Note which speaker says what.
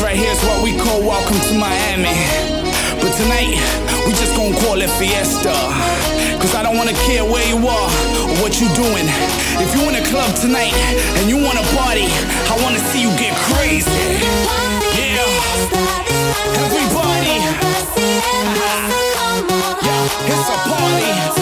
Speaker 1: right here is what we call Welcome to Miami. But tonight, we just gonna call it Fiesta. Cause I don't wanna care where you are or what you doing. If you in a club tonight and you wanna party, I wanna see you get crazy. Yeah, everybody. Yeah, it's a party.